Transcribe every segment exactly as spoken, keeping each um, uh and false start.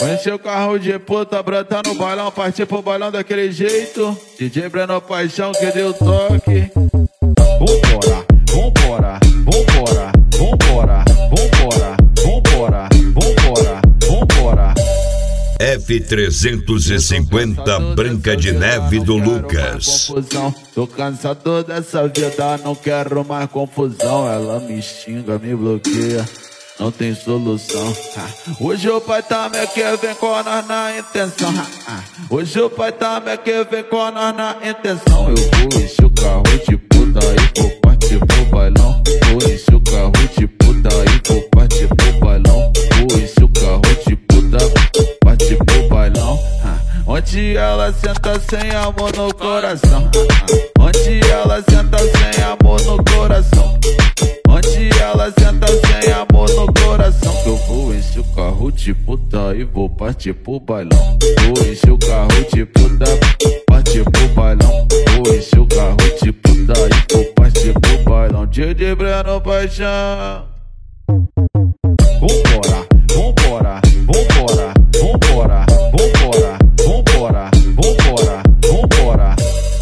Encher o carro de puta, brota no bailão, partir pro bailão daquele jeito. D J Breno Paixão que deu toque. Vambora, vambora, vambora, vambora, vambora, vambora, vambora, vambora. F trezentos e cinquenta Branca de Neve do Lucas. Tô cansado dessa vida, não quero mais confusão. Ela me xinga, me bloqueia, não tem solução. Hoje o pai tá me quer, vem com nós na intenção. Hoje o pai tá me quer, vem com nós na intenção. Eu vou encher o carro de puta e vou partir pro bailão. Vou encher o carro de puta e vou partir pro bailão. Vou encher o carro de puta, partir pro bailão. Onde ela senta sem amor no coração. Onde ela senta sem amor no coração. Onde ela senta sem amor no coração. Que eu vou encher o carro de puta e vou partir pro bailão. Vou encher o carro de puta, partir pro bailão. Vou encher o carro de puta e vou partir pro bailão. D J Breno Paixão. Vambora, vambora, vambora, vambora, vambora, vambora, vambora, vambora.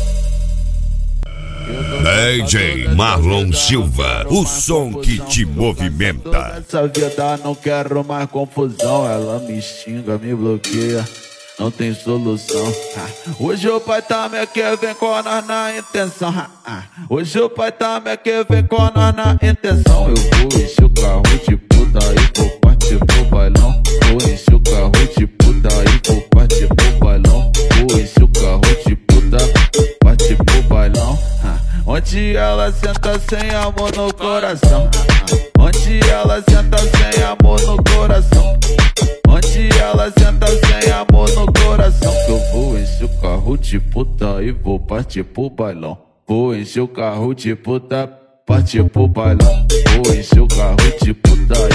D J Marlon Silva, o som que te movimenta. Nessa vida não quero mais confusão. Ela me xinga, me bloqueia, não tem solução. Hoje o pai tá me quer, vem com nós na intenção. Hoje o pai tá me quer, vem com nós na intenção. Eu vou encher o carro de puta e vou partir pro bailão. Vou encher o carro de puta e vou partir pro bailão. Vou encher o carro de puta, partir pro bailão. Onde ela senta sem amor no coração. Onde ela senta sem amor no coração. Onde ela senta sem amor no coração. Que eu vou encher o carro de puta e vou partir pro bailão. Vou encher o carro de puta, partir pro bailão. Vou encher o carro de puta